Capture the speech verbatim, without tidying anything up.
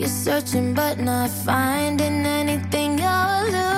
You're searching but not finding anything you're losing.